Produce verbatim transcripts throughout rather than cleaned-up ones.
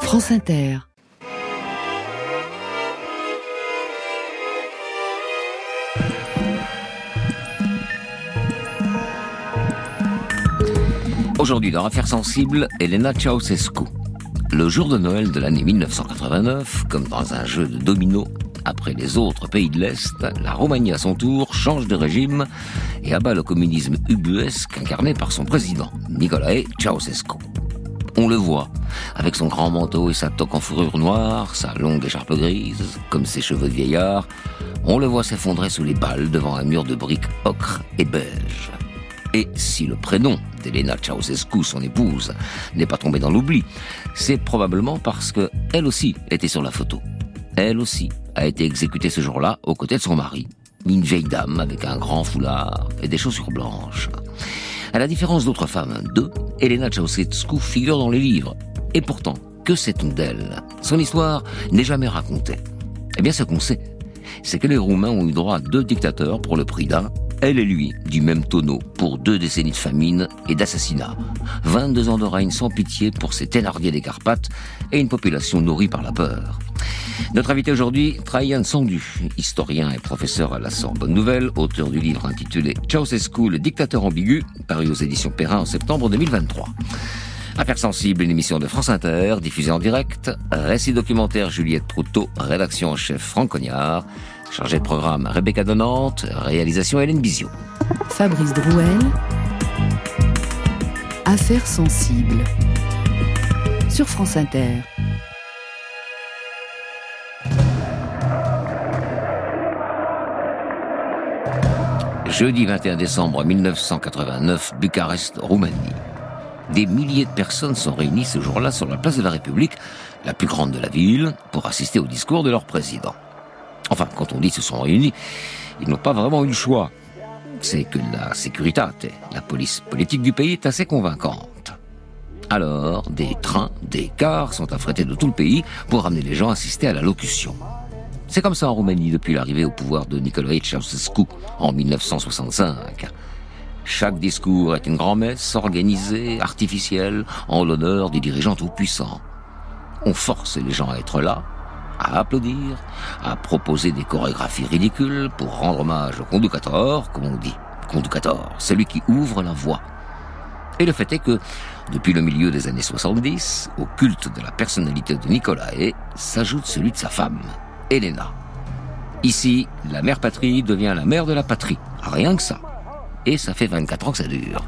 France Inter. Aujourd'hui, dans Affaires sensibles, Elena Ceausescu. Le jour de Noël de l'année mille neuf cent quatre-vingt-neuf, comme dans un jeu de domino, après les autres pays de l'Est, la Roumanie à son tour change de régime et abat le communisme ubuesque incarné par son président, Nicolae Ceausescu. On le voit, avec son grand manteau et sa toque en fourrure noire, sa longue écharpe grise, comme ses cheveux de vieillard, on le voit s'effondrer sous les balles devant un mur de briques ocre et beige. Et si le prénom d'Elena Ceausescu, son épouse, n'est pas tombé dans l'oubli, c'est probablement parce que elle aussi était sur la photo. Elle aussi a été exécutée ce jour-là aux côtés de son mari, une vieille dame avec un grand foulard et des chaussures blanches. À la différence d'autres femmes d'eux, Elena Ceausescu figure dans les livres. Et pourtant, que sait-on d'elle ? Son histoire n'est jamais racontée. Eh bien, ce qu'on sait, c'est que les Roumains ont eu droit à deux dictateurs pour le prix d'un, elle et lui, du même tonneau, pour deux décennies de famine et d'assassinat. vingt-deux ans de règne sans pitié pour ces Thénardier des Carpates et une population nourrie par la peur. Notre invité aujourd'hui, Traian Sandu, historien et professeur à la Sorbonne Nouvelle, auteur du livre intitulé Ceausescu, le dictateur ambigu, paru aux éditions Perrin en septembre deux mille vingt-trois. Affaires sensibles, une émission de France Inter, diffusée en direct, récit documentaire Juliette Proutot, rédaction en chef Franck Cognard, chargé de programme Rebecca Donante, réalisation Hélène Bizio. Fabrice Drouel, Affaires sensibles, sur France Inter. Jeudi vingt et un décembre mille neuf cent quatre-vingt-neuf, Bucarest, Roumanie. Des milliers de personnes sont réunies ce jour-là sur la place de la République, la plus grande de la ville, pour assister au discours de leur président. Enfin, quand on dit se sont réunis, ils n'ont pas vraiment eu le choix. C'est que la Securitate, la police politique du pays, est assez convaincante. Alors, des trains, des cars sont affrétés de tout le pays pour amener les gens à assister à la locution. C'est comme ça en Roumanie depuis l'arrivée au pouvoir de Nicolae Ceausescu en mille neuf cent soixante-cinq. Chaque discours est une grand-messe organisée, artificielle, en l'honneur des dirigeants tout-puissants. On force les gens à être là, à applaudir, à proposer des chorégraphies ridicules pour rendre hommage au conducteur, comme on dit. Conducteur, celui qui ouvre la voie. Et le fait est que, depuis le milieu des années soixante-dix, au culte de la personnalité de Nicolae s'ajoute celui de sa femme, Elena. Ici, la mère patrie devient la mère de la patrie. Rien que ça. Et ça fait vingt-quatre ans que ça dure.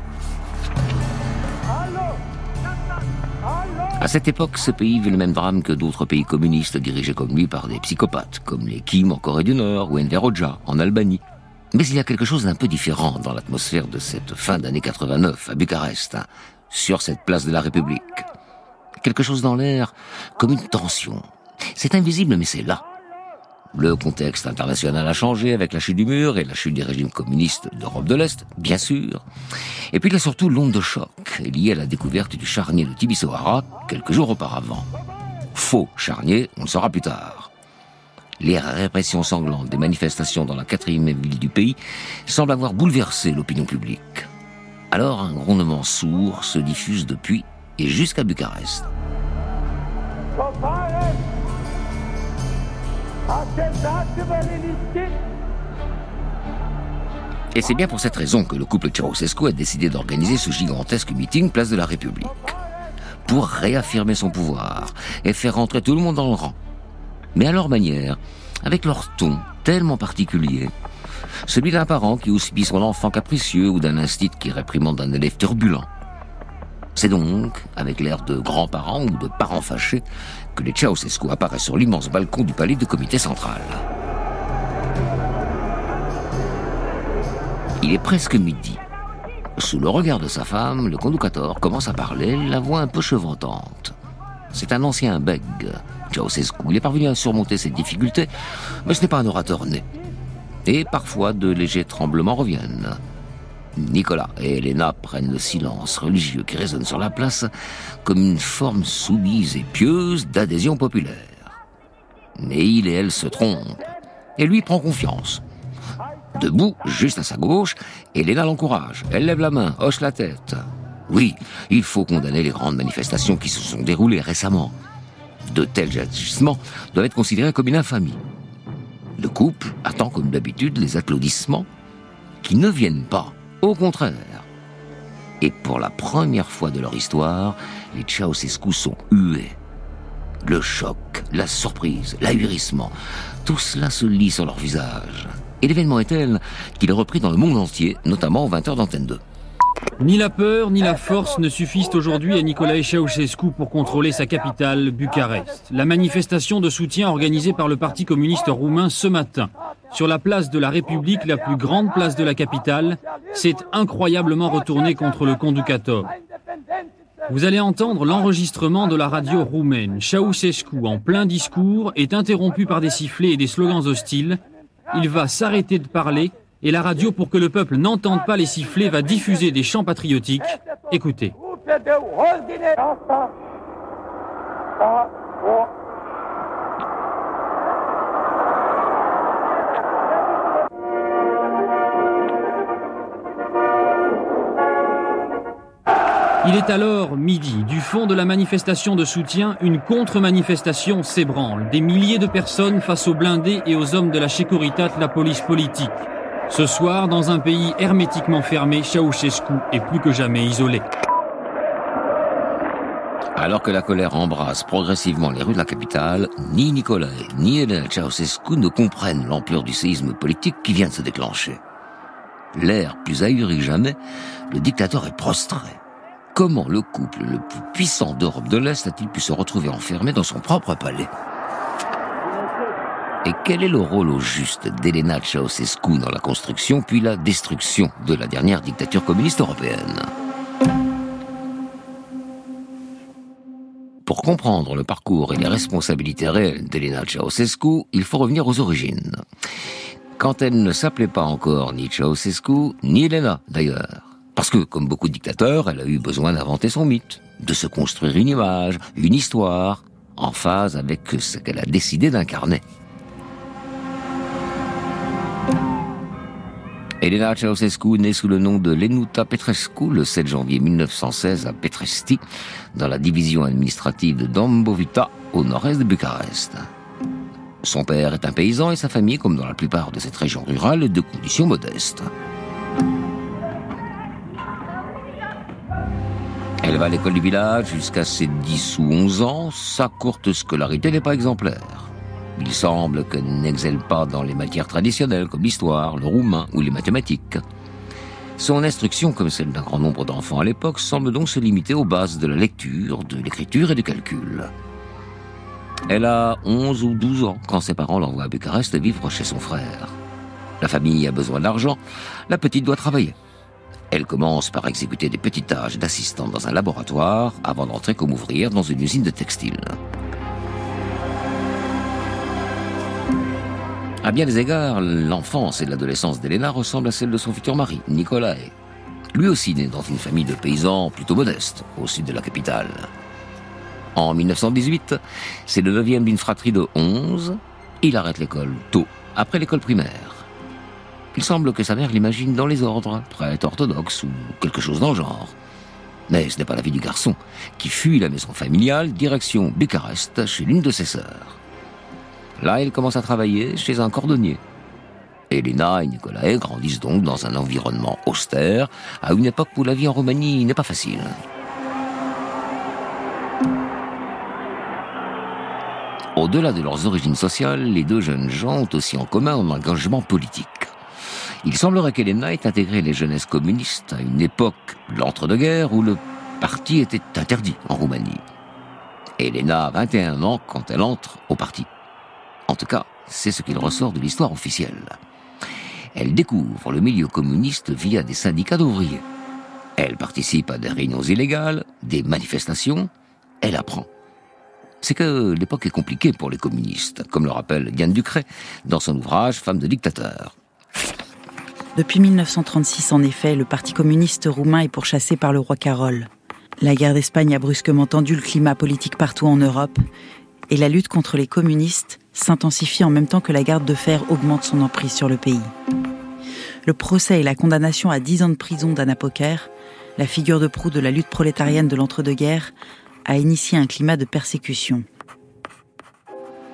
À cette époque, ce pays vit le même drame que d'autres pays communistes dirigés comme lui par des psychopathes, comme les Kim en Corée du Nord ou Enver Hoxha en Albanie. Mais il y a quelque chose d'un peu différent dans l'atmosphère de cette fin d'année quatre-vingt-neuf à Bucarest, hein, sur cette place de la République. Quelque chose dans l'air, comme une tension. C'est invisible, mais c'est là. Le contexte international a changé avec la chute du mur et la chute des régimes communistes d'Europe de l'Est, bien sûr. Et puis il y a surtout l'onde de choc liée à la découverte du charnier de Timisoara quelques jours auparavant. Faux charnier, on le saura plus tard. Les répressions sanglantes des manifestations dans la quatrième ville du pays semblent avoir bouleversé l'opinion publique. Alors un grondement sourd se diffuse depuis et jusqu'à Bucarest. Et c'est bien pour cette raison que le couple Ceausescu a décidé d'organiser ce gigantesque meeting place de la République. Pour réaffirmer son pouvoir et faire rentrer tout le monde dans le rang. Mais à leur manière, avec leur ton tellement particulier. Celui d'un parent qui houspille son enfant capricieux ou d'un institut qui réprimande un élève turbulent. C'est donc, avec l'air de grands-parents ou de parents fâchés, que les Ceausescu apparaissent sur l'immense balcon du palais du comité central. Il est presque midi. Sous le regard de sa femme, le conducteur commence à parler, la voix un peu chevrotante. C'est un ancien bègue, Ceausescu. Il est parvenu à surmonter ses difficultés, mais ce n'est pas un orateur né. Et parfois, de légers tremblements reviennent. Nicolas et Elena prennent le silence religieux qui résonne sur la place comme une forme soumise et pieuse d'adhésion populaire. Mais il et elle se trompent, et lui prend confiance. Debout, juste à sa gauche, Elena l'encourage. Elle lève la main, hoche la tête. Oui, il faut condamner les grandes manifestations qui se sont déroulées récemment. De tels agissements doivent être considérés comme une infamie. Le couple attend comme d'habitude les applaudissements qui ne viennent pas, au contraire. Et pour la première fois de leur histoire, les Ceausescu sont hués. Le choc, la surprise, l'ahurissement, tout cela se lit sur leur visage. Et l'événement est tel qu'il est repris dans le monde entier, notamment aux vingt heures d'Antenne deux. Ni la peur ni la force ne suffisent aujourd'hui à Nicolae Ceausescu pour contrôler sa capitale, Bucarest. La manifestation de soutien organisée par le Parti communiste roumain ce matin, sur la place de la République, la plus grande place de la capitale, s'est incroyablement retournée contre le conductor. Vous allez entendre l'enregistrement de la radio roumaine. Ceausescu, en plein discours, est interrompu par des sifflets et des slogans hostiles. Il va s'arrêter de parler et la radio, pour que le peuple n'entende pas les sifflets, va diffuser des chants patriotiques. Écoutez. Il est alors midi. Du fond de la manifestation de soutien, une contre-manifestation s'ébranle. Des milliers de personnes face aux blindés et aux hommes de la Securitate, la police politique. Ce soir, dans un pays hermétiquement fermé, Ceausescu est plus que jamais isolé. Alors que la colère embrasse progressivement les rues de la capitale, ni Nicolae ni Elena Ceausescu ne comprennent l'ampleur du séisme politique qui vient de se déclencher. L'air plus ahuri que jamais, le dictateur est prostré. Comment le couple le plus puissant d'Europe de l'Est a-t-il pu se retrouver enfermé dans son propre palais ? Et quel est le rôle au juste d'Elena Ceausescu dans la construction puis la destruction de la dernière dictature communiste européenne ? Pour comprendre le parcours et les responsabilités réelles d'Elena Ceausescu, il faut revenir aux origines. Quand elle ne s'appelait pas encore ni Ceausescu, ni Elena d'ailleurs. Parce que, comme beaucoup de dictateurs, elle a eu besoin d'inventer son mythe, de se construire une image, une histoire, en phase avec ce qu'elle a décidé d'incarner. Elena Ceausescu naît sous le nom de Lenuța Petrescu le sept janvier mille neuf cent seize à Petresti, dans la division administrative de Dâmbovița, au nord-est de Bucarest. Son père est un paysan et sa famille, comme dans la plupart de cette région rurale, est de conditions modestes. Elle va à l'école du village jusqu'à ses dix ou onze ans. Sa courte scolarité n'est pas exemplaire. Il semble qu'elle n'excelle pas dans les matières traditionnelles comme l'histoire, le roumain ou les mathématiques. Son instruction, comme celle d'un grand nombre d'enfants à l'époque, semble donc se limiter aux bases de la lecture, de l'écriture et du calcul. Elle a onze ou douze ans quand ses parents l'envoient à Bucarest vivre chez son frère. La famille a besoin d'argent, la petite doit travailler. Elle commence par exécuter des petites tâches d'assistante dans un laboratoire avant d'entrer comme ouvrière dans une usine de textile. À bien des égards, l'enfance et l'adolescence d'Elena ressemblent à celle de son futur mari, Nicolae. Lui aussi né dans une famille de paysans plutôt modeste, au sud de la capitale. En mille neuf cent dix-huit, c'est le neuvième d'une fratrie de onze. Il arrête l'école tôt, après l'école primaire. Il semble que sa mère l'imagine dans les ordres, prêtre orthodoxe ou quelque chose dans le genre. Mais ce n'est pas l'avis du garçon, qui fuit la maison familiale, direction Bucarest, chez l'une de ses sœurs. Là, il commence à travailler chez un cordonnier. Elena et Nicolae grandissent donc dans un environnement austère, à une époque où la vie en Roumanie n'est pas facile. Au-delà de leurs origines sociales, les deux jeunes gens ont aussi en commun un engagement politique. Il semblerait qu'Elena ait intégré les jeunesses communistes à une époque, l'entre-deux-guerres, où le parti était interdit en Roumanie. Elena a vingt et un ans quand elle entre au parti. En tout cas, c'est ce qu'il ressort de l'histoire officielle. Elle découvre le milieu communiste via des syndicats d'ouvriers. Elle participe à des réunions illégales, des manifestations. Elle apprend. C'est que l'époque est compliquée pour les communistes, comme le rappelle Diane Ducret dans son ouvrage « Femme de dictateur ». Depuis mille neuf cent trente-six, en effet, le Parti communiste roumain est pourchassé par le roi Carol. La guerre d'Espagne a brusquement tendu le climat politique partout en Europe, et la lutte contre les communistes s'intensifie en même temps que la garde de fer augmente son emprise sur le pays. Le procès et la condamnation à dix ans de prison d'Anna Poker, la figure de proue de la lutte prolétarienne de l'entre-deux-guerres, a initié un climat de persécution.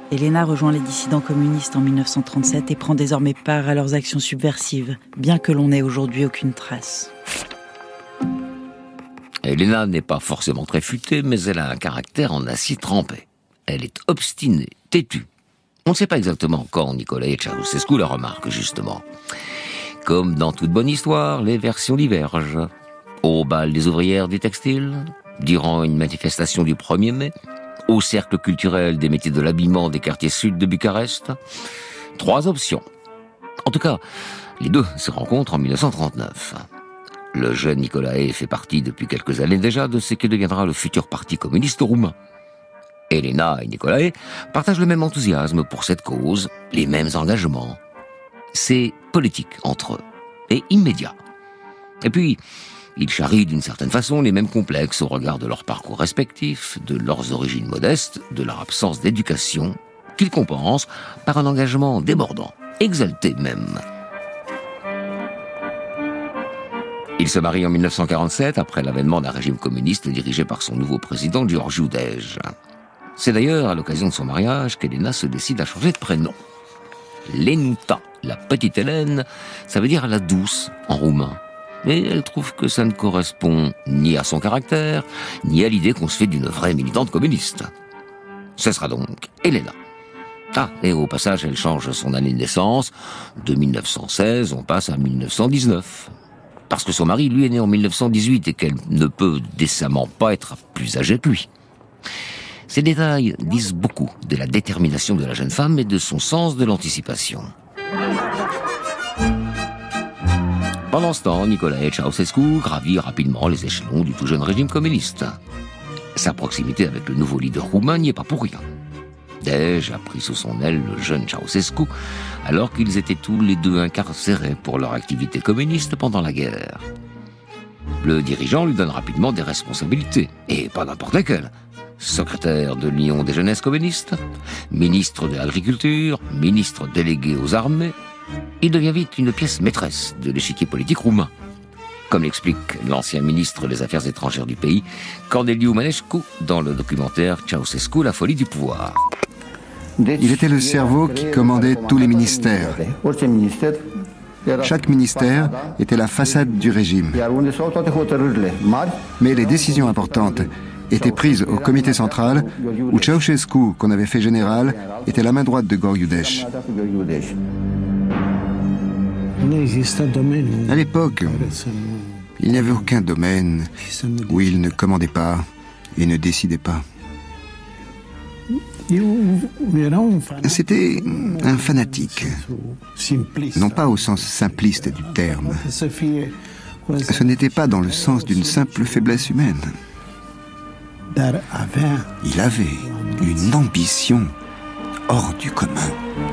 Elena rejoint les dissidents communistes en mille neuf cent trente-sept et prend désormais part à leurs actions subversives, bien que l'on n'ait aujourd'hui aucune trace. Elena n'est pas forcément très futée, mais elle a un caractère en acier trempé. Elle est obstinée, têtue. On ne sait pas exactement quand Nicolae Ceausescu la remarque, justement. Comme dans toute bonne histoire, les versions divergent. Au bal des ouvrières du textile, durant une manifestation du premier mai, au cercle culturel des métiers de l'habillement des quartiers sud de Bucarest. Trois options. En tout cas, les deux se rencontrent en mille neuf cent trente-neuf. Le jeune Nicolae fait partie depuis quelques années déjà de ce qui deviendra le futur parti communiste roumain. Elena et Nicolae partagent le même enthousiasme pour cette cause, les mêmes engagements. C'est politique entre eux, et immédiat. Et puis, ils charrient d'une certaine façon les mêmes complexes au regard de leurs parcours respectifs, de leurs origines modestes, de leur absence d'éducation, qu'ils compensent par un engagement débordant, exalté même. Ils se marient en mille neuf cent quarante-sept, après l'avènement d'un régime communiste dirigé par son nouveau président, Georgiu Dej. C'est d'ailleurs à l'occasion de son mariage qu'Elena se décide à changer de prénom. Lenuta, la petite Hélène, ça veut dire la douce en roumain. Mais elle trouve que ça ne correspond ni à son caractère, ni à l'idée qu'on se fait d'une vraie militante communiste. Ce sera donc Elena. Ah, et au passage, elle change son année de naissance. De mille neuf cent seize, on passe à mille neuf cent dix-neuf. Parce que son mari, lui, est né en mille neuf cent dix-huit et qu'elle ne peut décemment pas être plus âgée que lui. Ces détails disent beaucoup de la détermination de la jeune femme et de son sens de l'anticipation. Pendant ce temps, Nicolae Ceausescu gravit rapidement les échelons du tout jeune régime communiste. Sa proximité avec le nouveau leader roumain n'y est pas pour rien. Dej a pris sous son aile le jeune Ceausescu, alors qu'ils étaient tous les deux incarcérés pour leur activité communiste pendant la guerre. Le dirigeant lui donne rapidement des responsabilités, et pas n'importe lesquelles. Secrétaire de l'Union des jeunesses communistes, ministre de l'Agriculture, ministre délégué aux armées. Il devient vite une pièce maîtresse de l'échiquier politique roumain. Comme l'explique l'ancien ministre des Affaires étrangères du pays, Corneliu Mănescu, dans le documentaire Ceausescu, la folie du pouvoir. Il était le cerveau qui commandait tous les ministères. Chaque ministère était la façade du régime. Mais les décisions importantes étaient prises au comité central, où Ceausescu, qu'on avait fait général, était la main droite de Georgiu Dej. À l'époque, il n'y avait aucun domaine où il ne commandait pas et ne décidait pas. C'était un fanatique, non pas au sens simpliste du terme. Ce n'était pas dans le sens d'une simple faiblesse humaine. Il avait une ambition hors du commun.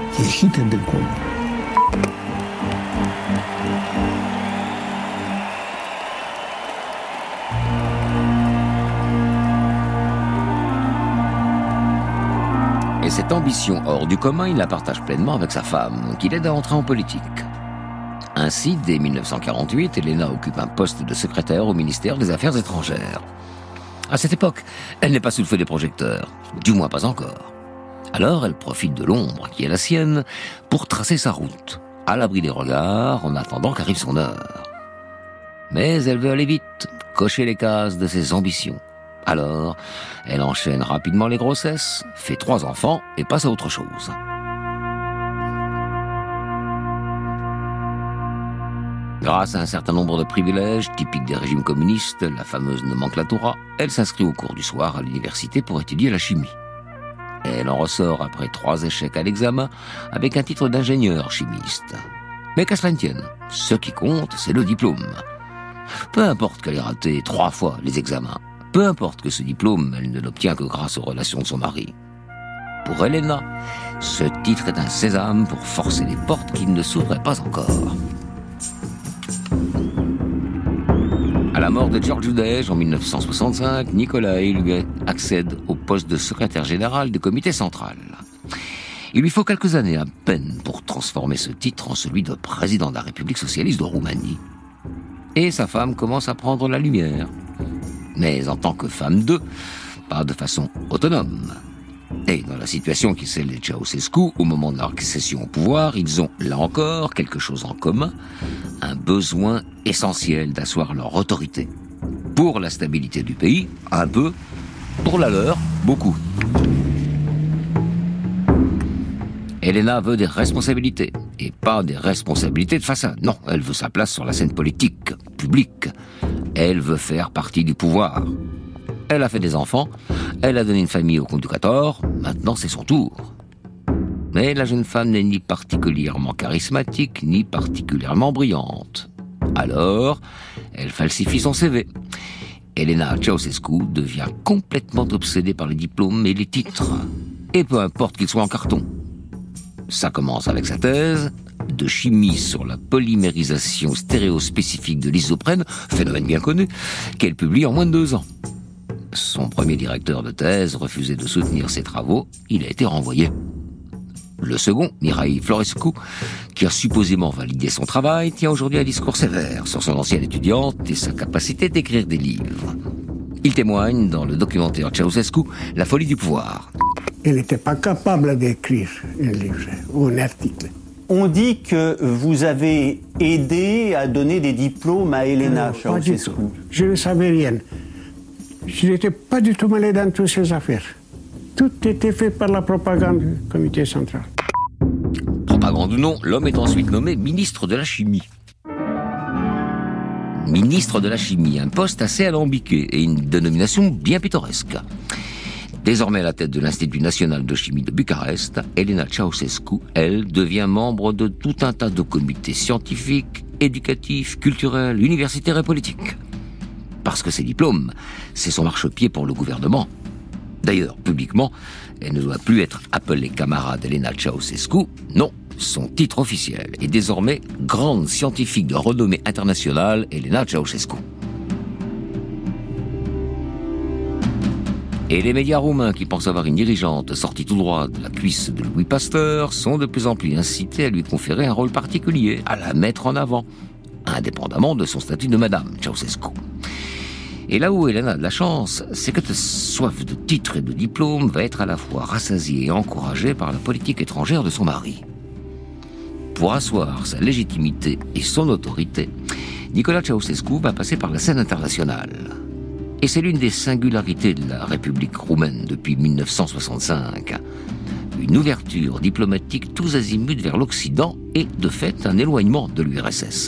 Et cette ambition hors du commun, il la partage pleinement avec sa femme, qui l'aide à entrer en politique. Ainsi, dès mille neuf cent quarante-huit, Elena occupe un poste de secrétaire au ministère des Affaires étrangères. À cette époque, elle n'est pas sous le feu des projecteurs, du moins pas encore. Alors, elle profite de l'ombre qui est la sienne pour tracer sa route, à l'abri des regards, en attendant qu'arrive son heure. Mais elle veut aller vite, cocher les cases de ses ambitions. Alors, elle enchaîne rapidement les grossesses, fait trois enfants et passe à autre chose. Grâce à un certain nombre de privilèges typiques des régimes communistes, la fameuse nomenclatura, elle s'inscrit au cours du soir à l'université pour étudier la chimie. Elle en ressort après trois échecs à l'examen avec un titre d'ingénieur chimiste. Mais qu'à cela ne tienne, ce qui compte, c'est le diplôme. Peu importe qu'elle ait raté trois fois les examens, peu importe que ce diplôme, elle ne l'obtient que grâce aux relations de son mari. Pour Elena, ce titre est un sésame pour forcer les portes qui ne s'ouvraient pas encore. À la mort de Georgiu Dej en mille neuf cent soixante-cinq, Nicolae lui accède au poste de secrétaire général du comité central. Il lui faut quelques années à peine pour transformer ce titre en celui de président de la République socialiste de Roumanie. Et sa femme commence à prendre la lumière. Mais en tant que femme d'eux, pas de façon autonome. Et dans la situation qui est celle des Ceausescu, au moment de leur accession au pouvoir, ils ont, là encore, quelque chose en commun, un besoin essentiel d'asseoir leur autorité. Pour la stabilité du pays, un peu, pour la leur, beaucoup. Elena veut des responsabilités, et pas des responsabilités de façade. Non, elle veut sa place sur la scène politique, publique. Elle veut faire partie du pouvoir. Elle a fait des enfants, elle a donné une famille au comte du quatorze, maintenant c'est son tour. Mais la jeune femme n'est ni particulièrement charismatique, ni particulièrement brillante. Alors, elle falsifie son C V. Elena Ceausescu devient complètement obsédée par les diplômes et les titres. Et peu importe qu'ils soient en carton. Ça commence avec sa thèse de chimie sur la polymérisation stéréospécifique de l'isoprène, phénomène bien connu, qu'elle publie en moins de deux ans. Son premier directeur de thèse refusait de soutenir ses travaux, il a été renvoyé. Le second, Mihai Florescu, qui a supposément validé son travail, tient aujourd'hui un discours sévère sur son ancienne étudiante et sa capacité d'écrire des livres. Il témoigne dans le documentaire Ceausescu, La folie du pouvoir. Elle n'était pas capable d'écrire un livre ou un article. On dit que vous avez aidé à donner des diplômes à Elena Ceausescu. Je ne savais rien. Je n'étais pas du tout mêlé dans toutes ces affaires. Tout était fait par la propagande du comité central. Propagande ou non, l'homme est ensuite nommé ministre de la chimie. Ministre de la chimie, un poste assez alambiqué et une dénomination bien pittoresque. Désormais à la tête de l'Institut national de chimie de Bucarest, Elena Ceausescu, elle, devient membre de tout un tas de comités scientifiques, éducatifs, culturels, universitaires et politiques. Parce que ses diplômes, c'est son marchepied pour le gouvernement. D'ailleurs, publiquement, elle ne doit plus être appelée camarade Elena Ceausescu. Non, son titre officiel est désormais grande scientifique de renommée internationale Elena Ceausescu. Et les médias roumains qui pensent avoir une dirigeante sortie tout droit de la cuisse de Louis Pasteur sont de plus en plus incités à lui conférer un rôle particulier, à la mettre en avant, indépendamment de son statut de Madame Ceausescu. Et là où Elena a de la chance, c'est que cette soif de titres et de diplômes va être à la fois rassasiée et encouragée par la politique étrangère de son mari. Pour asseoir sa légitimité et son autorité, Nicolae Ceausescu va passer par la scène internationale. Et c'est l'une des singularités de la République roumaine depuis mille neuf cent soixante-cinq. Une ouverture diplomatique tous azimuts vers l'Occident et, de fait, un éloignement de l'U R S S.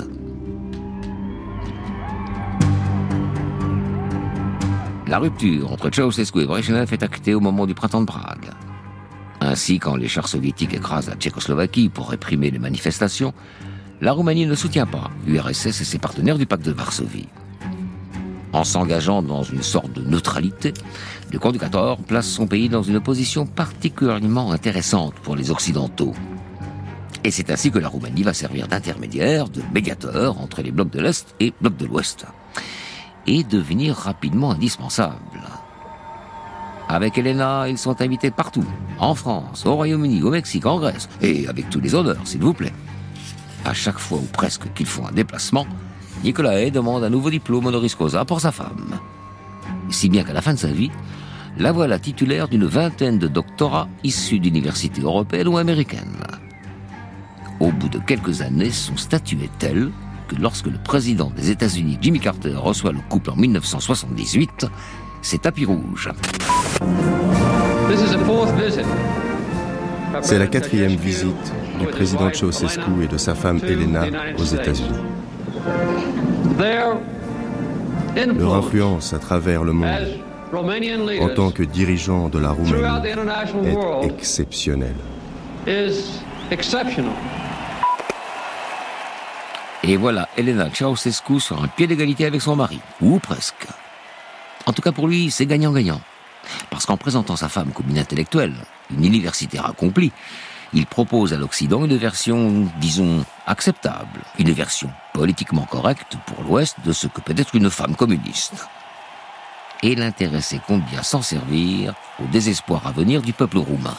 La rupture entre Ceausescu et Brejnev est actée au moment du printemps de Prague. Ainsi, quand les chars soviétiques écrasent la Tchécoslovaquie pour réprimer les manifestations, la Roumanie ne soutient pas l'U R S S et ses partenaires du pacte de Varsovie. En s'engageant dans une sorte de neutralité, le comte du quatorze place son pays dans une position particulièrement intéressante pour les Occidentaux. Et c'est ainsi que la Roumanie va servir d'intermédiaire, de médiateur entre les blocs de l'Est et blocs de l'Ouest, et devenir rapidement indispensable. Avec Elena, ils sont invités partout, en France, au Royaume-Uni, au Mexique, en Grèce, et avec tous les honneurs, s'il vous plaît. À chaque fois ou presque qu'ils font un déplacement, Nicolae demande un nouveau diplôme honoris causa pour sa femme. Si bien qu'à la fin de sa vie, la voilà titulaire d'une vingtaine de doctorats issus d'universités européennes ou américaines. Au bout de quelques années, son statut est tel que lorsque le président des États-Unis, Jimmy Carter, reçoit le couple en mille neuf cent soixante-dix-huit, c'est tapis rouge. C'est la quatrième visite du président Ceausescu et de sa femme Elena aux États-Unis. Leur influence à travers le monde en tant que dirigeant de la Roumanie est exceptionnelle. Et voilà Elena Ceausescu sur un pied d'égalité avec son mari, ou presque. En tout cas pour lui, c'est gagnant-gagnant. Parce qu'en présentant sa femme comme une intellectuelle, une universitaire accomplie, il propose à l'Occident une version, disons, acceptable, une version politiquement correcte pour l'Ouest de ce que peut être une femme communiste. Et l'intéressé compte bien s'en servir au désespoir à venir du peuple roumain.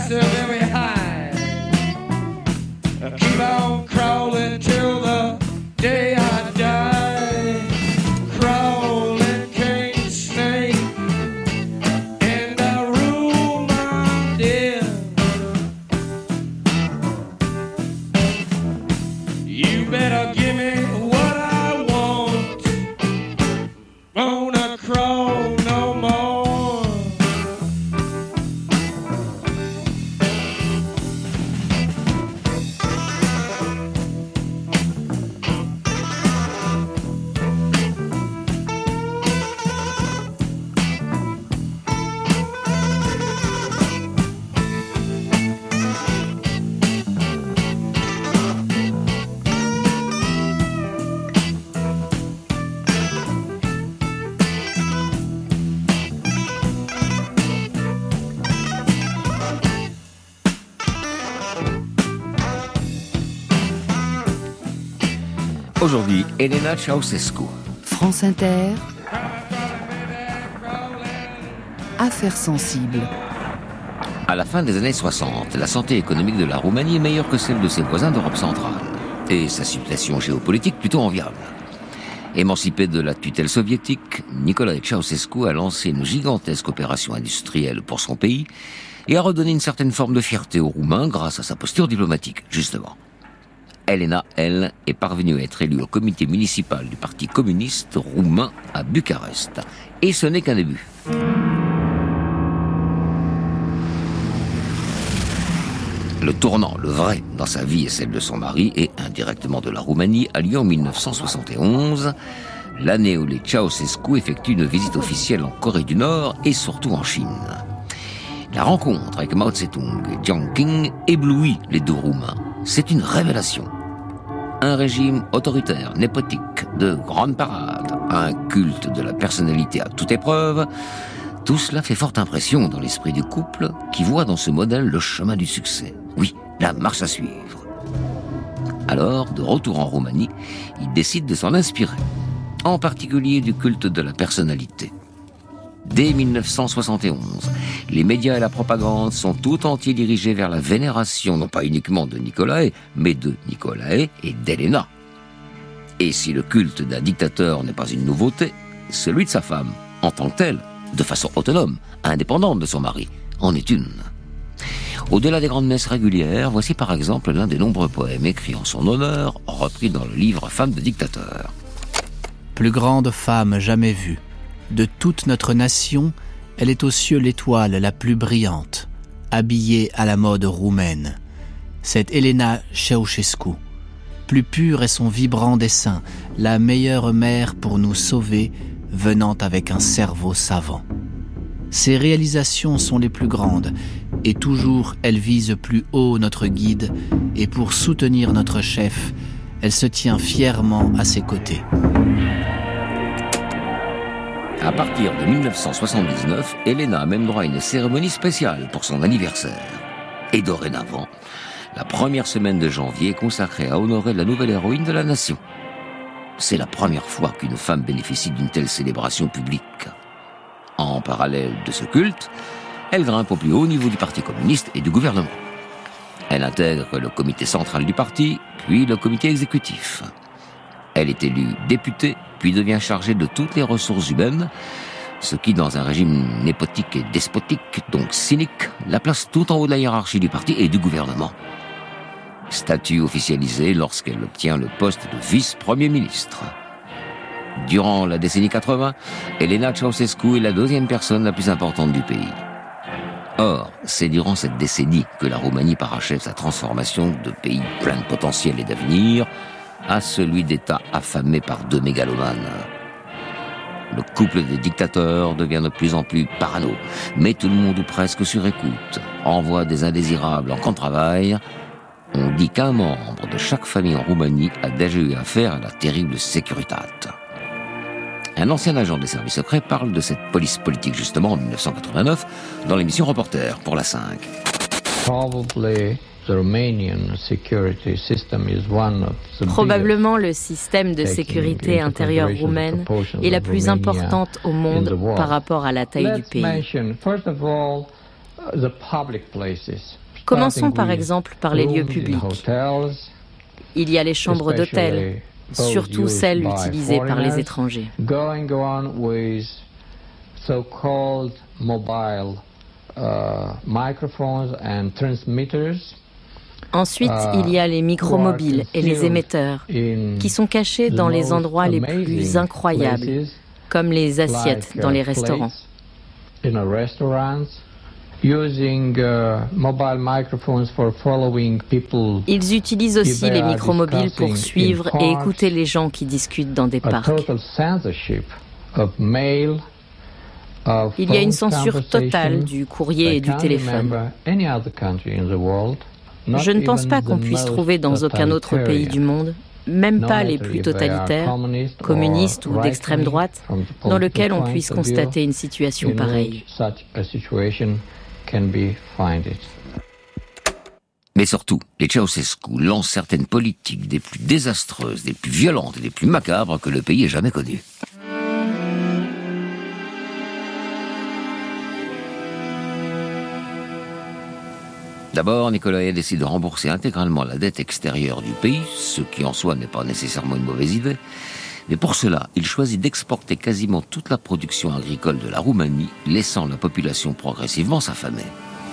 faster than we hide. Keep on crawling till the day I die. Crawling can't stay in the room I'm in. You better give me what I want. Wanna crawl no more. Aujourd'hui, Elena Ceausescu. France Inter. Affaires sensibles. À la fin des années soixante, la santé économique de la Roumanie est meilleure que celle de ses voisins d'Europe centrale. Et sa situation géopolitique plutôt enviable. Émancipé de la tutelle soviétique, Nicolae Ceausescu a lancé une gigantesque opération industrielle pour son pays et a redonné une certaine forme de fierté aux Roumains grâce à sa posture diplomatique, justement. Elena, elle, est parvenue à être élue au comité municipal du Parti communiste roumain à Bucarest. Et ce n'est qu'un début. Le tournant, le vrai, dans sa vie et celle de son mari, et indirectement de la Roumanie, a lieu en dix-neuf cent soixante et onze, l'année où les Ceausescu effectuent une visite officielle en Corée du Nord et surtout en Chine. La rencontre avec Mao Tse-tung et Jiang Qing éblouit les deux Roumains. C'est une révélation. Un régime autoritaire, népotique, de grande parade, un culte de la personnalité à toute épreuve, tout cela fait forte impression dans l'esprit du couple qui voit dans ce modèle le chemin du succès. Oui, la marche à suivre. Alors, de retour en Roumanie, il décide de s'en inspirer, en particulier du culte de la personnalité. Dès dix-neuf cent soixante et onze, les médias et la propagande sont tout entiers dirigés vers la vénération, non pas uniquement de Nicolae, mais de Nicolae et d'Elena. Et si le culte d'un dictateur n'est pas une nouveauté, celui de sa femme, en tant que telle, de façon autonome, indépendante de son mari, en est une. Au-delà des grandes messes régulières, voici par exemple l'un des nombreux poèmes écrits en son honneur, repris dans le livre Femmes de dictateurs. Plus grande femme jamais vue. De toute notre nation, elle est aux cieux l'étoile la plus brillante, habillée à la mode roumaine. C'est Elena Ceausescu. Plus pur est son vibrant dessein, la meilleure mère pour nous sauver, venant avec un cerveau savant. Ses réalisations sont les plus grandes, et toujours elle vise plus haut notre guide, et pour soutenir notre chef, elle se tient fièrement à ses côtés. À partir de dix-neuf cent soixante-dix-neuf, Elena a même droit à une cérémonie spéciale pour son anniversaire. Et dorénavant, la première semaine de janvier est consacrée à honorer la nouvelle héroïne de la nation. C'est la première fois qu'une femme bénéficie d'une telle célébration publique. En parallèle de ce culte, elle grimpe au plus haut niveau du Parti communiste et du gouvernement. Elle intègre le comité central du parti, puis le comité exécutif. Elle est élue députée, puis devient chargée de toutes les ressources humaines, ce qui, dans un régime népotique et despotique, donc cynique, la place tout en haut de la hiérarchie du parti et du gouvernement. Statut officialisé lorsqu'elle obtient le poste de vice-premier ministre. Durant la décennie quatre-vingts, Elena Ceausescu est la deuxième personne la plus importante du pays. Or, c'est durant cette décennie que la Roumanie parachève sa transformation de pays plein de potentiel et d'avenir à celui d'État affamé par deux mégalomanes. Le couple des dictateurs devient de plus en plus parano, met tout le monde ou presque sur écoute, envoie des indésirables en camp de travail. On dit qu'un membre de chaque famille en Roumanie a déjà eu affaire à la terrible Securitate. Un ancien agent des services secrets parle de cette police politique justement en dix-neuf cent quatre-vingt-neuf dans l'émission Reporter pour la cinq. Probablement le système de sécurité intérieure roumaine est la plus importante au monde par rapport à la taille du pays. Commençons par exemple par les lieux publics. Il y a les chambres d'hôtel, surtout celles utilisées par les étrangers. Ensuite, il y a les micromobiles et les émetteurs qui sont cachés dans les endroits les plus incroyables, comme les assiettes dans les restaurants. Ils utilisent aussi les micromobiles pour suivre et écouter les gens qui discutent dans des parcs. Il y a une censure totale du courrier et du téléphone. Je ne pense pas qu'on puisse trouver dans aucun autre pays du monde, même pas les plus totalitaires, communistes ou d'extrême droite, dans lequel on puisse constater une situation pareille. Mais surtout, les Ceausescu lancent certaines politiques des plus désastreuses, des plus violentes et des plus macabres que le pays ait jamais connues. D'abord, Nicolae décide de rembourser intégralement la dette extérieure du pays, ce qui en soi n'est pas nécessairement une mauvaise idée. Mais pour cela, il choisit d'exporter quasiment toute la production agricole de la Roumanie, laissant la population progressivement s'affamer.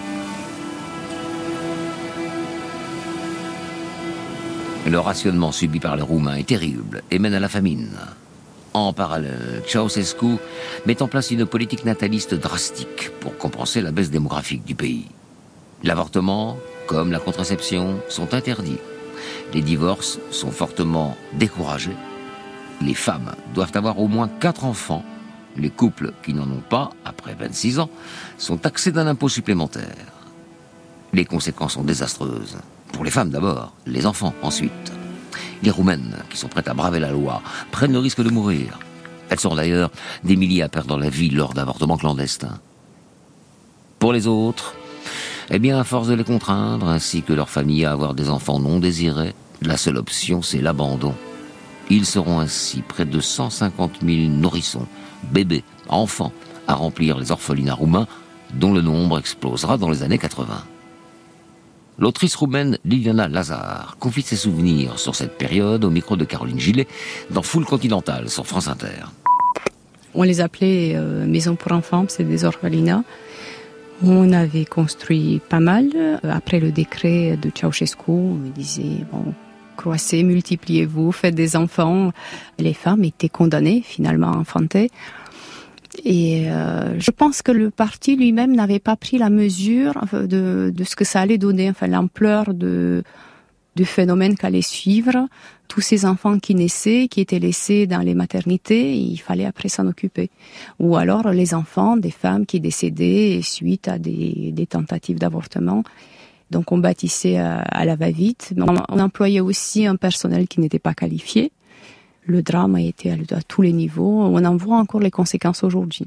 Le rationnement subi par les Roumains est terrible et mène à la famine. En parallèle, Ceausescu met en place une politique nataliste drastique pour compenser la baisse démographique du pays. L'avortement, comme la contraception, sont interdits. Les divorces sont fortement découragés. Les femmes doivent avoir au moins quatre enfants. Les couples qui n'en ont pas, après vingt-six ans, sont taxés d'un impôt supplémentaire. Les conséquences sont désastreuses. Pour les femmes d'abord, les enfants ensuite. Les Roumaines, qui sont prêtes à braver la loi, prennent le risque de mourir. Elles sont d'ailleurs des milliers à perdre la vie lors d'avortements clandestins. Pour les autres, eh bien, à force de les contraindre, ainsi que leur famille à avoir des enfants non désirés, la seule option, c'est l'abandon. Ils seront ainsi près de cent cinquante mille nourrissons, bébés, enfants, à remplir les orphelinats roumains, dont le nombre explosera dans les années quatre-vingts. L'autrice roumaine Liliana Lazar confie ses souvenirs sur cette période au micro de Caroline Gillet dans Foule Continentale sur France Inter. On les appelait euh, maisons pour enfants, c'est des orphelinats. On avait construit pas mal. Après le décret de Ceausescu, on disait, bon, croissez, multipliez-vous, faites des enfants. Les femmes étaient condamnées finalement à enfanter. Et euh, je pense que le parti lui-même n'avait pas pris la mesure de, de ce que ça allait donner, enfin l'ampleur de, du phénomène qu'allait suivre. Tous ces enfants qui naissaient, qui étaient laissés dans les maternités, il fallait après s'en occuper. Ou alors les enfants des femmes qui décédaient suite à des, des tentatives d'avortement. Donc on bâtissait à, à la va-vite. On, on employait aussi un personnel qui n'était pas qualifié. Le drame a été à, à tous les niveaux. On en voit encore les conséquences aujourd'hui.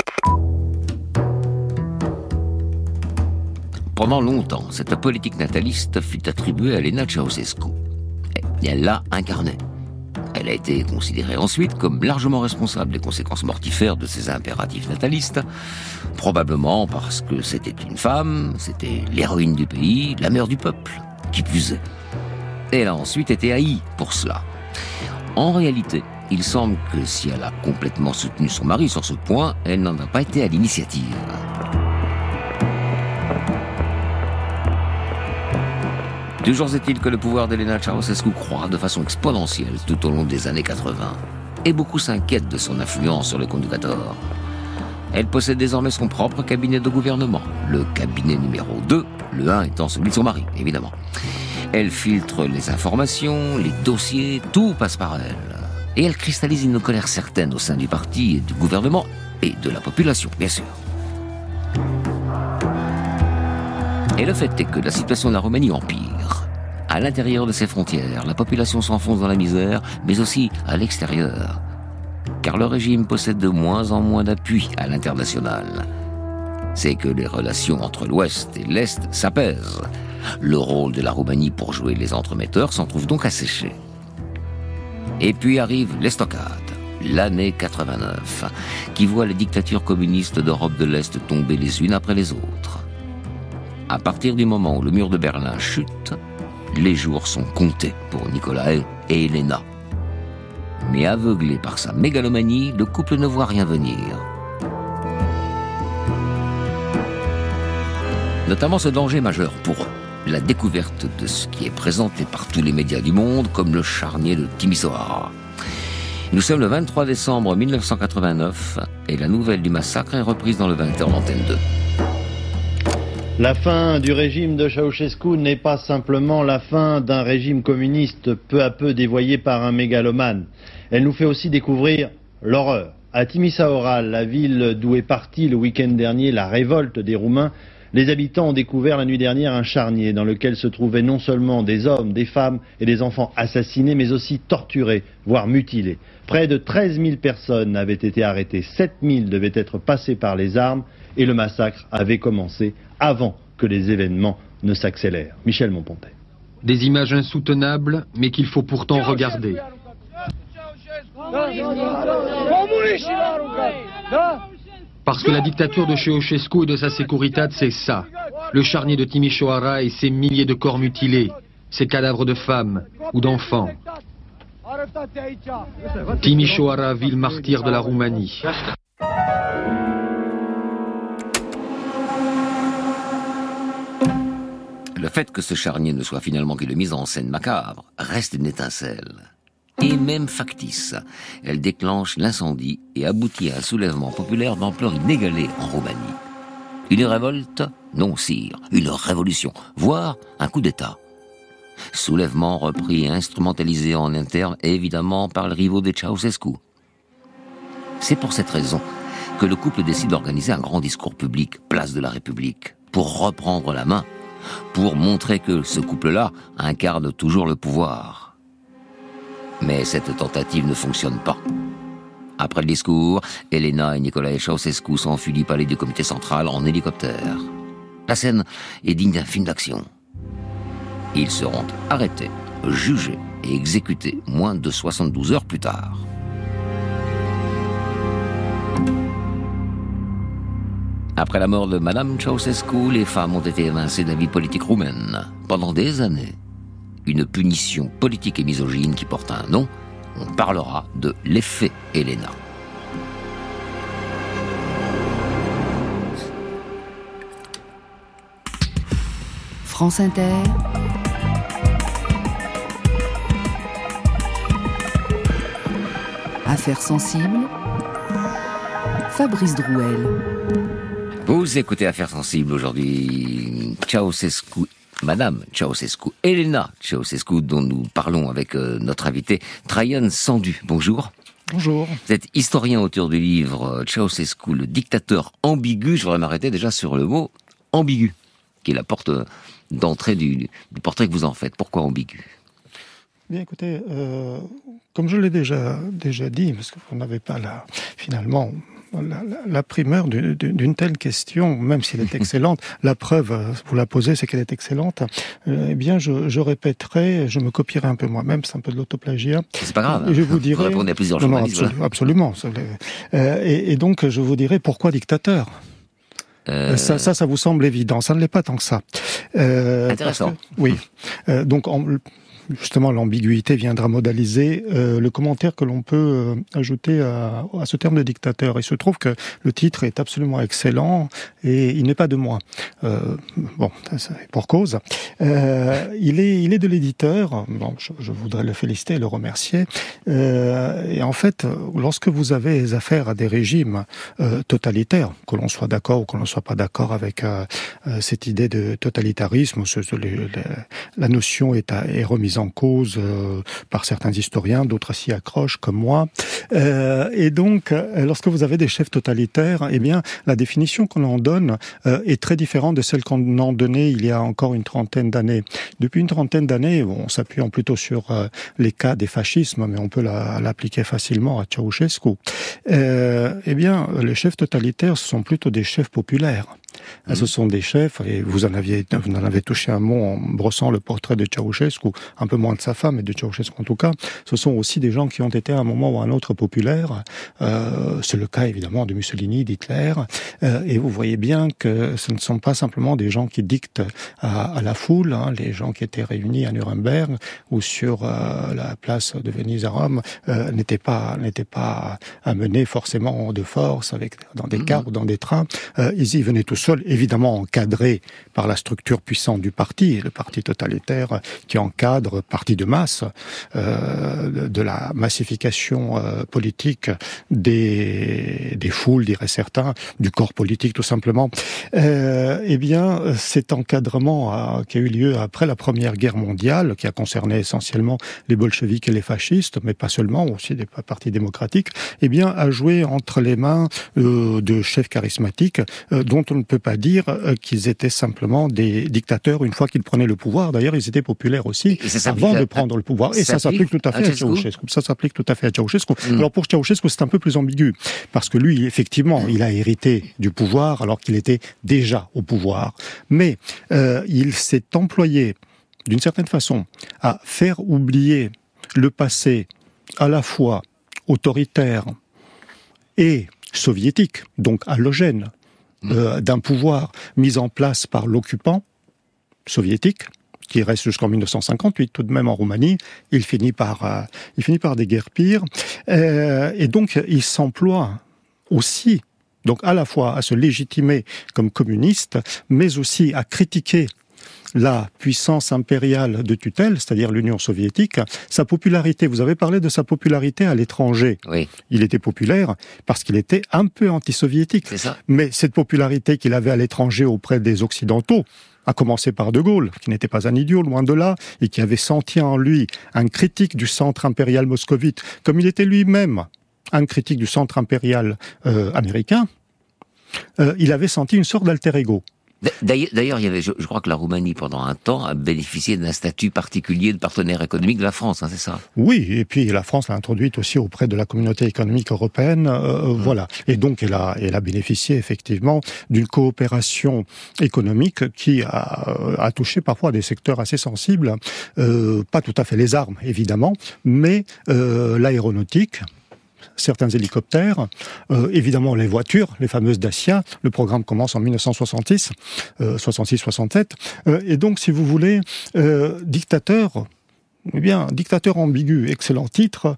Pendant longtemps, cette politique nataliste fut attribuée à Elena Ceausescu. Et elle l'a incarnée. Elle a été considérée ensuite comme largement responsable des conséquences mortifères de ces impératifs natalistes, probablement parce que c'était une femme, c'était l'héroïne du pays, la mère du peuple, qui plus est. Et elle a ensuite été haïe pour cela. En réalité, il semble que si elle a complètement soutenu son mari sur ce point, elle n'en a pas été à l'initiative. Toujours est-il que le pouvoir d'Elena Ceausescu croît de façon exponentielle tout au long des années quatre-vingts. Et beaucoup s'inquiètent de son influence sur le Conductor. Elle possède désormais son propre cabinet de gouvernement, le cabinet numéro deux, le un étant celui de son mari, évidemment. Elle filtre les informations, les dossiers, tout passe par elle. Et elle cristallise une colère certaine au sein du parti et du gouvernement et de la population, bien sûr. Et le fait est que la situation de la Roumanie empire. À l'intérieur de ses frontières, la population s'enfonce dans la misère, mais aussi à l'extérieur. Car le régime possède de moins en moins d'appui à l'international. C'est que les relations entre l'Ouest et l'Est s'apaisent. Le rôle de la Roumanie pour jouer les entremetteurs s'en trouve donc asséché. Et puis arrive l'estocade, l'année quatre-vingt-neuf, qui voit les dictatures communistes d'Europe de l'Est tomber les unes après les autres. À partir du moment où le mur de Berlin chute, les jours sont comptés pour Nicolae et Elena. Mais aveuglé par sa mégalomanie, le couple ne voit rien venir. Notamment ce danger majeur pour eux, la découverte de ce qui est présenté par tous les médias du monde comme le charnier de Timisoara. Nous sommes le vingt-trois décembre mille neuf cent quatre-vingt-neuf et la nouvelle du massacre est reprise dans le vingt heures d'Antenne deux. La fin du régime de Ceausescu n'est pas simplement la fin d'un régime communiste peu à peu dévoyé par un mégalomane. Elle nous fait aussi découvrir l'horreur. À Timisoara, la ville d'où est partie le week-end dernier la révolte des Roumains, les habitants ont découvert la nuit dernière un charnier dans lequel se trouvaient non seulement des hommes, des femmes et des enfants assassinés, mais aussi torturés, voire mutilés. Près de treize mille personnes avaient été arrêtées, sept mille devaient être passées par les armes et le massacre avait commencé avant que les événements ne s'accélèrent. Michel Monpontet. Des images insoutenables, mais qu'il faut pourtant regarder. Parce que la dictature de Ceausescu et de sa Securitate, c'est ça. Le charnier de Timișoara et ses milliers de corps mutilés, ses cadavres de femmes ou d'enfants. Timișoara, ville martyre de la Roumanie. Le fait que ce charnier ne soit finalement qu'une mise en scène macabre reste une étincelle. Et même factice, elle déclenche l'incendie et aboutit à un soulèvement populaire d'ampleur inégalée en Roumanie. Une révolte? Non, sire, une révolution, voire un coup d'État. Soulèvement repris et instrumentalisé en interne, évidemment par les rivaux de Ceausescu. C'est pour cette raison que le couple décide d'organiser un grand discours public, place de la République, pour reprendre la main, pour montrer que ce couple-là incarne toujours le pouvoir. Mais cette tentative ne fonctionne pas. Après le discours, Elena et Nicolae Ceausescu s'enfuient du palais du comité central en hélicoptère. La scène est digne d'un film d'action. Ils seront arrêtés, jugés et exécutés moins de soixante-douze heures plus tard. Après la mort de Madame Ceausescu, les femmes ont été évincées de la vie politique roumaine. Pendant des années, une punition politique et misogyne qui porte un nom, on parlera de l'effet Elena. France Inter, Affaires sensibles, Fabrice Drouel. Vous écoutez Affaires sensibles aujourd'hui. Ceausescu, Madame Ceausescu, Elena Ceausescu, dont nous parlons avec euh, notre invité Traian Sandu. Bonjour. Bonjour. Vous êtes historien auteur du livre Ceausescu, le dictateur ambigu. Je voudrais m'arrêter déjà sur le mot ambigu, qui est la porte d'entrée du, du portrait que vous en faites. Pourquoi ambigu ? Bien, écoutez, euh, comme je l'ai déjà déjà dit, parce que vous n'avez pas la, finalement la, la, la primeur d'une, d'une telle question, même si elle est excellente, la preuve, vous la posez, c'est qu'elle est excellente. Euh, eh bien, je, je répéterai, je me copierai un peu moi-même, c'est un peu de l'autoplagiat. C'est pas grave. Je vous dirai. Vous répondez à plusieurs non, non, journalistes. absolument, voilà. absolument. Euh, et, et donc, je vous dirai pourquoi dictateur. Euh... Ça, ça, ça vous semble évident. Ça ne l'est pas tant que ça. Euh, Intéressant. Que, oui. Euh, donc, en, justement, l'ambiguïté viendra modaliser euh, le commentaire que l'on peut euh, ajouter à, à ce terme de dictateur. Il se trouve que le titre est absolument excellent et il n'est pas de moi. Euh, bon, c'est pour cause. Euh, il est, il est de l'éditeur. Bon, je, je voudrais le féliciter et le remercier. Euh, et en fait, lorsque vous avez affaire à des régimes euh, totalitaires, que l'on soit d'accord ou que l'on soit pas d'accord avec euh, euh, cette idée de totalitarisme, ce, ce, les, les, la notion est, à, est remise en cause euh, par certains historiens, d'autres s'y accrochent comme moi. Euh, et donc, euh, lorsque vous avez des chefs totalitaires, eh bien, la définition qu'on en donne euh, est très différente de celle qu'on en donnait il y a encore une trentaine d'années. Depuis une trentaine d'années, on s'appuyant plutôt sur euh, les cas des fascismes, mais on peut la, l'appliquer facilement à Ceausescu. Euh, eh bien, les chefs totalitaires sont plutôt des chefs populaires. Mmh. Ce sont des chefs, et vous en aviez, vous en avez touché un mot en brossant le portrait de Ceausescu, un peu moins de sa femme, mais de Ceausescu en tout cas. Ce sont aussi des gens qui ont été à un moment ou à un autre populaires. Euh, c'est le cas évidemment de Mussolini, d'Hitler. Euh, et vous voyez bien que ce ne sont pas simplement des gens qui dictent à, à la foule, hein, les gens qui étaient réunis à Nuremberg ou sur euh, la place de Venise à Rome euh, n'étaient pas n'étaient pas amenés forcément de force avec dans des cars ou dans des trains. Euh, ils y venaient tout seuls, évidemment encadrés par la structure puissante du parti, le parti totalitaire qui encadre, parti de masse, euh, de la massification euh, politique des des foules, diraient certains, du corps politique tout simplement. Euh, eh bien, cet encadrement a, qui a eu lieu après la Première Guerre mondiale, qui a concerné essentiellement les bolcheviks et les fascistes, mais pas seulement, aussi des partis démocratiques, eh bien, a joué entre les mains euh, de chefs charismatiques euh, dont on ne peut pas dire euh, qu'ils étaient simplement des dictateurs une fois qu'ils prenaient le pouvoir. D'ailleurs, ils étaient populaires aussi avant de prendre le pouvoir. Et ça s'applique tout à fait à Ceausescu. Ça s'applique tout à fait à Ceausescu. Mm. Alors pour Ceausescu, c'est un peu plus ambigu, parce que lui, effectivement, il a hérité du pouvoir alors qu'il était déjà au pouvoir. Mais euh, il s'est employé, d'une certaine façon, à faire oublier le passé à la fois autoritaire et soviétique, donc halogène, euh, d'un pouvoir mis en place par l'occupant soviétique, qui reste jusqu'en mille neuf cent cinquante-huit, tout de même en Roumanie. Il finit par, euh, il finit par déguerpir. Euh, et donc, il s'emploie aussi, donc à la fois à se légitimer comme communiste, mais aussi à critiquer la puissance impériale de tutelle, c'est-à-dire l'Union soviétique. Sa popularité, vous avez parlé de sa popularité à l'étranger. Oui. Il était populaire parce qu'il était un peu anti-soviétique. C'est ça. Mais cette popularité qu'il avait à l'étranger auprès des Occidentaux, à commencer par De Gaulle, qui n'était pas un idiot, loin de là, et qui avait senti en lui un critique du centre impérial moscovite, comme il était lui-même un critique du centre impérial euh, américain, euh, il avait senti une sorte d'alter ego. D'ailleurs, il y avait, je, je crois que la Roumanie, pendant un temps, a bénéficié d'un statut particulier de partenaire économique de la France, hein, c'est ça? Oui, et puis la France l'a introduite aussi auprès de la communauté économique européenne, euh, mmh. voilà. Et donc, elle a, elle a bénéficié effectivement d'une coopération économique qui a, a touché parfois des secteurs assez sensibles, euh, pas tout à fait les armes, évidemment, mais euh, l'aéronautique, certains hélicoptères, euh, évidemment les voitures, les fameuses Dacia. Le programme commence en mille neuf cent soixante-six, euh, soixante-six soixante-sept. Euh, et donc, si vous voulez, euh, dictateur, eh bien, dictateur ambigu, excellent titre,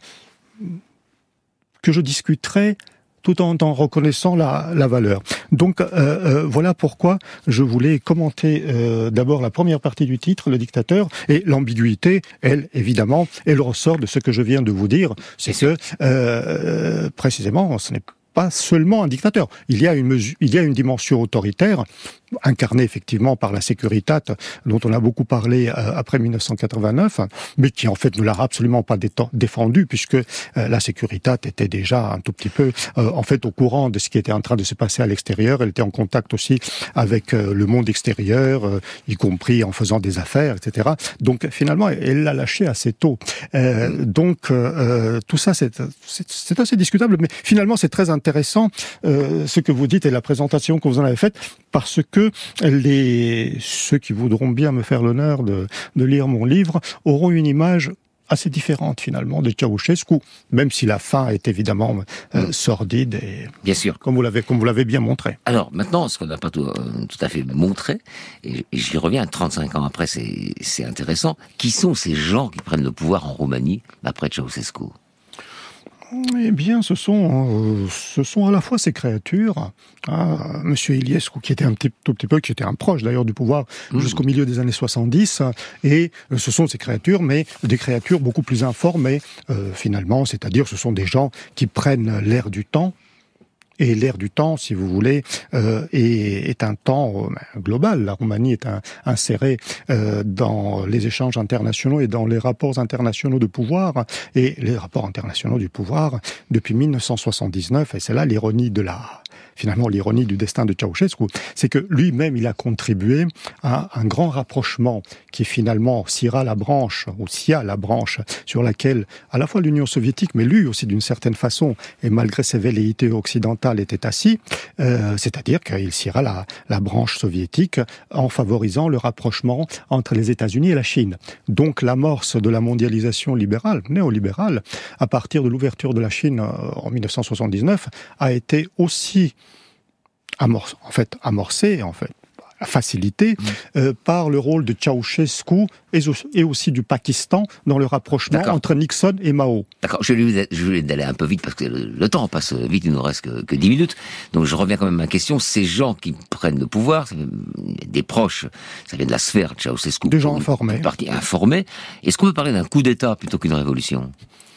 que je discuterai tout en, en reconnaissant la, la valeur. Donc euh, euh, voilà pourquoi je voulais commenter euh, d'abord la première partie du titre, le dictateur, et l'ambiguïté, elle, évidemment, elle ressort de ce que je viens de vous dire, c'est que, euh, précisément, ce n'est pas seulement un dictateur. Il y a une mesure, il y a une dimension autoritaire, incarnée effectivement par la Securitate, dont on a beaucoup parlé euh, après mille neuf cent quatre-vingt-neuf, mais qui en fait ne l'a absolument pas défendu, puisque euh, la Securitate était déjà un tout petit peu euh, en fait au courant de ce qui était en train de se passer à l'extérieur. Elle était en contact aussi avec euh, le monde extérieur, euh, y compris en faisant des affaires, et cetera. Donc finalement, elle l'a lâché assez tôt. Euh, donc euh, tout ça, c'est, c'est, c'est assez discutable, mais finalement, c'est très intéressant euh, ce que vous dites et la présentation que vous en avez faite, parce que les ceux qui voudront bien me faire l'honneur de, de lire mon livre auront une image assez différente finalement de Ceausescu, même si la fin est évidemment euh, mmh. sordide et bien sûr, comme vous l'avez comme vous l'avez bien montré. Alors maintenant, ce qu'on n'a pas tout, euh, tout à fait montré, et, et j'y reviens trente-cinq ans après, c'est, c'est intéressant. Qui sont ces gens qui prennent le pouvoir en Roumanie après Ceausescu? Eh bien, ce sont, euh, ce sont à la fois ces créatures, hein, Monsieur Iliescu, qui était un petit, tout petit peu, qui était un proche d'ailleurs du pouvoir mmh. jusqu'au milieu des années soixante-dix, et euh, ce sont ces créatures, mais des créatures beaucoup plus informées, euh, finalement, c'est-à-dire ce sont des gens qui prennent l'air du temps. Et l'ère du temps, si vous voulez, euh, est, est un temps euh, global. La Roumanie est un, insérée euh, dans les échanges internationaux et dans les rapports internationaux de pouvoir. Et les rapports internationaux du pouvoir, depuis mille neuf cent soixante-dix-neuf, et c'est là l'ironie de la... Finalement, l'ironie du destin de Ceausescu, c'est que lui-même, il a contribué à un grand rapprochement qui finalement sciera la branche, ou scia la branche, sur laquelle à la fois l'Union soviétique, mais lui aussi d'une certaine façon, et malgré ses velléités occidentales, libéral était assis, euh, c'est-à-dire qu'il sciera la, la branche soviétique en favorisant le rapprochement entre les États-Unis et la Chine. Donc l'amorce de la mondialisation libérale, néolibérale, à partir de l'ouverture de la Chine euh, en dix-neuf cent soixante-dix-neuf, a été aussi amorcée, en fait, amorcée, en fait, facilité euh, par le rôle de Ceausescu et, et aussi du Pakistan dans le rapprochement D'accord. entre Nixon et Mao. D'accord, je vais, je vais aller un peu vite parce que le, le temps passe vite, il nous reste que, que dix minutes. Donc je reviens quand même à ma question. Ces gens qui prennent le pouvoir, des proches, ça vient de la sphère de Ceausescu. Des gens informés. Une partie informée. Est-ce qu'on peut parler d'un coup d'État plutôt qu'une révolution ?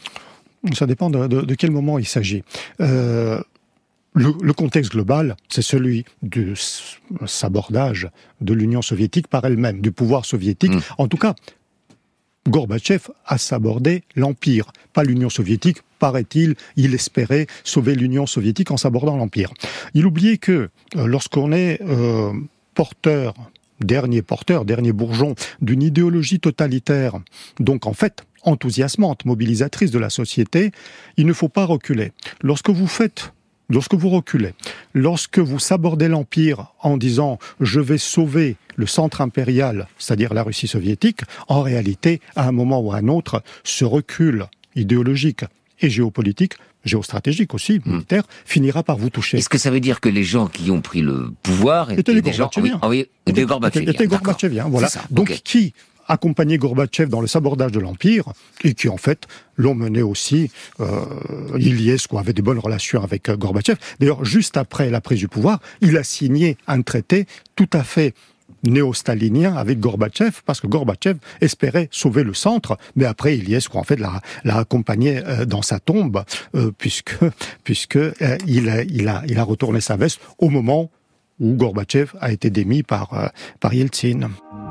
Ça dépend de, de, de quel moment il s'agit. Euh... Le, le contexte global, c'est celui du sabordage de l'Union soviétique par elle-même, du pouvoir soviétique. Mmh. En tout cas, Gorbatchev a sabordé l'Empire, pas l'Union soviétique. Paraît-il, il espérait sauver l'Union soviétique en sabordant l'Empire. Il oubliait que euh, lorsqu'on est euh, porteur, dernier porteur, dernier bourgeon d'une idéologie totalitaire, donc en fait enthousiasmante, mobilisatrice de la société, il ne faut pas reculer. Lorsque vous faites Lorsque vous reculez, lorsque vous sabordez l'Empire en disant « je vais sauver le centre impérial », c'est-à-dire la Russie soviétique, en réalité, à un moment ou à un autre, ce recul idéologique et géopolitique, géostratégique aussi, militaire, mmh. finira par vous toucher. Est-ce que ça veut dire que les gens qui ont pris le pouvoir étaient, étaient des gens... Oui, oui, des Gorbatcheviens. Étaient Gorbatcheviens, voilà. Ça, donc okay. qui accompagné Gorbatchev dans le sabordage de l'Empire, et qui en fait l'ont mené aussi, euh, Iliescu avait des bonnes relations avec euh, Gorbatchev. D'ailleurs, juste après la prise du pouvoir, il a signé un traité tout à fait néo-stalinien avec Gorbatchev, parce que Gorbatchev espérait sauver le centre, mais après Iliescu en fait l'a, l'a accompagné euh, dans sa tombe, euh, puisque, puisque euh, il, a, il, a, il a retourné sa veste au moment où Gorbatchev a été démis par, euh, par Yeltsin.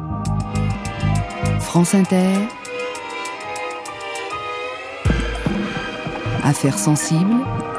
France Inter. Affaires sensibles.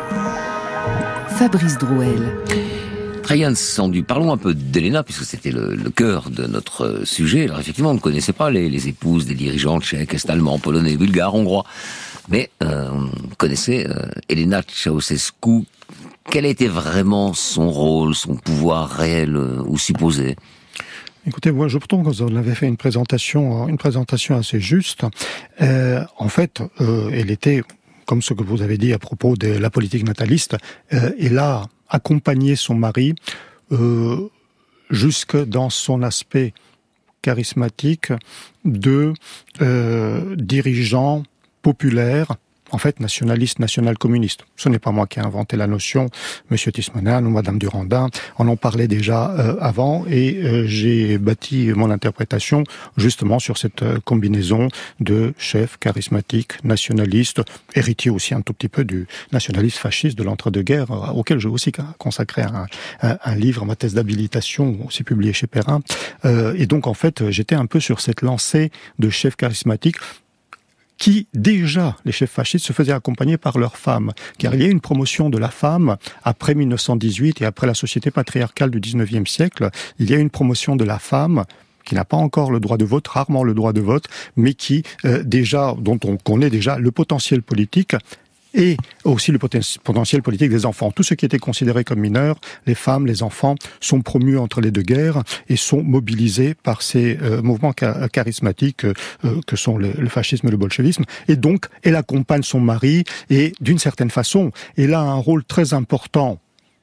Fabrice Drouel. Très bien entendu. Parlons un peu d'Elena, puisque c'était le, le cœur de notre sujet. Alors effectivement, on ne connaissait pas les, les épouses des dirigeants tchèques, est-allemands, polonais, bulgares, hongrois. Mais euh, on connaissait euh, Elena Ceausescu. Quel était vraiment son rôle, son pouvoir réel euh, ou supposé ? Écoutez, moi, je trouve que vous avez fait une présentation, une présentation assez juste. Euh, en fait, euh, elle était, comme ce que vous avez dit à propos de la politique nataliste, euh, elle a accompagné son mari euh, jusque dans son aspect charismatique de euh, dirigeant populaire, en fait nationaliste, national-communiste. Ce n'est pas moi qui ai inventé la notion, Monsieur Tismanen ou Madame Durandin en ont parlé déjà euh, avant, et euh, j'ai bâti mon interprétation justement sur cette euh, combinaison de chef charismatique, nationaliste, héritier aussi un tout petit peu du nationalisme fasciste de l'entre-deux-guerres, euh, auquel j'ai aussi consacré un, un, un livre, ma thèse d'habilitation, aussi publié chez Perrin. Euh, et donc en fait, j'étais un peu sur cette lancée de chef charismatique, qui, déjà, les chefs fascistes se faisaient accompagner par leurs femmes. Car il y a eu une promotion de la femme, après mille neuf cent dix-huit et après la société patriarcale du dix-neuvième siècle, il y a eu une promotion de la femme qui n'a pas encore le droit de vote, rarement le droit de vote, mais qui, euh, déjà, dont on connaît déjà le potentiel politique, et aussi le potentiel politique des enfants. Tout ce qui était considéré comme mineurs, les femmes, les enfants, sont promus entre les deux guerres et sont mobilisés par ces euh, mouvements ca- charismatiques euh, que sont le, le fascisme et le bolchevisme. Et donc, elle accompagne son mari et, d'une certaine façon, elle a un rôle très important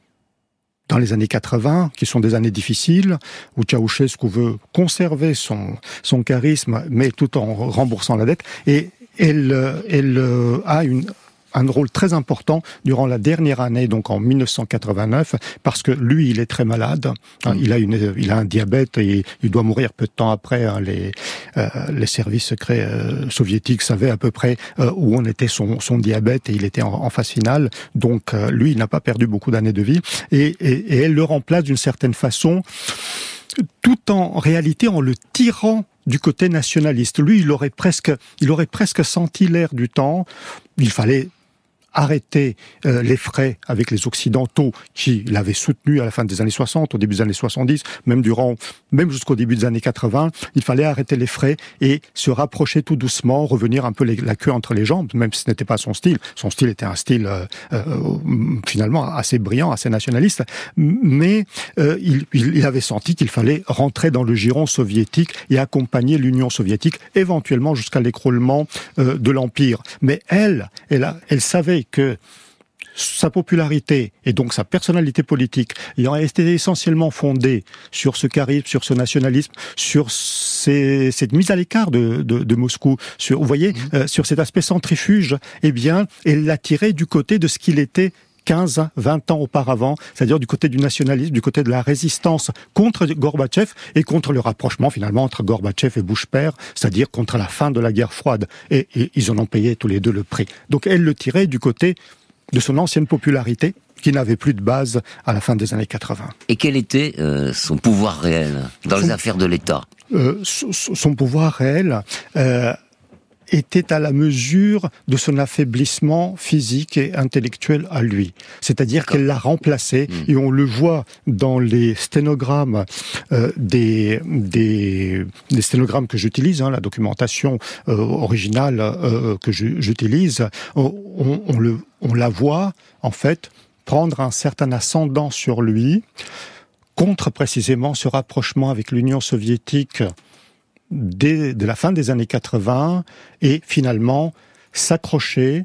dans les années quatre-vingts, qui sont des années difficiles, où Ceausescu veut conserver son, son charisme, mais tout en remboursant la dette. Et elle, elle a une... un rôle très important durant la dernière année, donc en mille neuf cent quatre-vingt-neuf, parce que lui, il est très malade. Hein, il a une, il a un diabète et il doit mourir peu de temps après. Hein, les, euh, les services secrets euh, soviétiques savaient à peu près euh, où en était son, son diabète et il était en, en phase finale. Donc, euh, lui, il n'a pas perdu beaucoup d'années de vie et, et, et elle le remplace d'une certaine façon, tout en réalité en le tirant du côté nationaliste. Lui, il aurait presque, il aurait presque senti l'air du temps. Il fallait arrêter euh, les frais avec les Occidentaux qui l'avaient soutenu à la fin des années soixante, au début des années soixante-dix, même durant même jusqu'au début des années quatre-vingts, il fallait arrêter les frais et se rapprocher tout doucement, revenir un peu les, la queue entre les jambes, même si ce n'était pas son style. Son style était un style euh, euh, finalement assez brillant, assez nationaliste, mais euh, il, il avait senti qu'il fallait rentrer dans le giron soviétique et accompagner l'Union soviétique, éventuellement jusqu'à l'écroulement euh, de l'Empire. Mais elle, elle, a, elle savait que sa popularité et donc sa personnalité politique ayant été essentiellement fondée sur ce charisme, sur ce nationalisme, sur ces, cette mise à l'écart de, de, de Moscou, sur, vous voyez, mmh. euh, sur cet aspect centrifuge, eh bien, elle l'a tiré du côté de ce qu'il était quinze, vingt ans auparavant, c'est-à-dire du côté du nationalisme, du côté de la résistance contre Gorbatchev et contre le rapprochement finalement entre Gorbatchev et Bush père, c'est-à-dire contre la fin de la guerre froide. Et, et ils en ont payé tous les deux le prix. Donc elle le tirait du côté de son ancienne popularité, qui n'avait plus de base à la fin des années quatre-vingts. Et quel était euh, son pouvoir réel dans son, les affaires de l'État euh, son, son pouvoir réel euh, était à la mesure de son affaiblissement physique et intellectuel à lui. C'est-à-dire D'accord. qu'elle l'a remplacé, mmh. et on le voit dans les sténogrammes euh, des, des, des sténogrammes que j'utilise, hein, la documentation euh, originale euh, que je, j'utilise, on, on, le, on la voit, en fait, prendre un certain ascendant sur lui, contre précisément ce rapprochement avec l'Union soviétique dès de la fin des années quatre-vingts, et finalement s'accrocher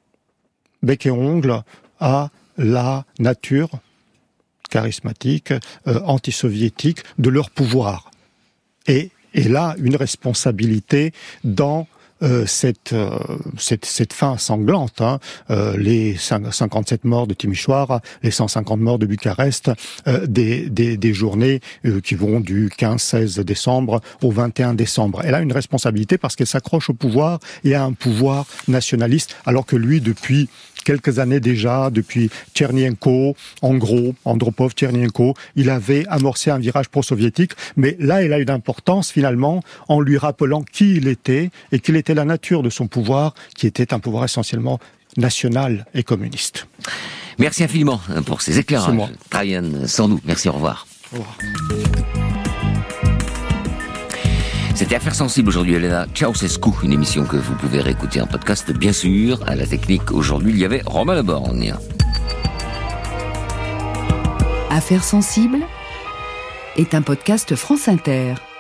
bec et ongle à la nature charismatique, euh, anti-soviétique de leur pouvoir. Et, et là, une responsabilité dans Euh, cette, euh, cette cette fin sanglante, hein, euh, les cinquante-sept morts de Timișoara, les cent cinquante morts de Bucarest, euh, des, des des journées euh, qui vont du quinze seize décembre au vingt et un décembre. Elle a une responsabilité parce qu'elle s'accroche au pouvoir et à un pouvoir nationaliste, alors que lui, depuis quelques années déjà, depuis Tchernienko, en gros, Andropov, Tchernienko, il avait amorcé un virage pro-soviétique, mais là, il a une importance finalement en lui rappelant qui il était et quelle était la nature de son pouvoir, qui était un pouvoir essentiellement national et communiste. Merci infiniment pour ces éclairages. Traian Sandou, merci, au revoir. Au revoir. C'était Affaires sensibles aujourd'hui, Elena Ceausescu, une émission que vous pouvez réécouter en podcast, bien sûr. À la technique, aujourd'hui, il y avait Romain Leborgne. Affaires sensibles est un podcast France Inter.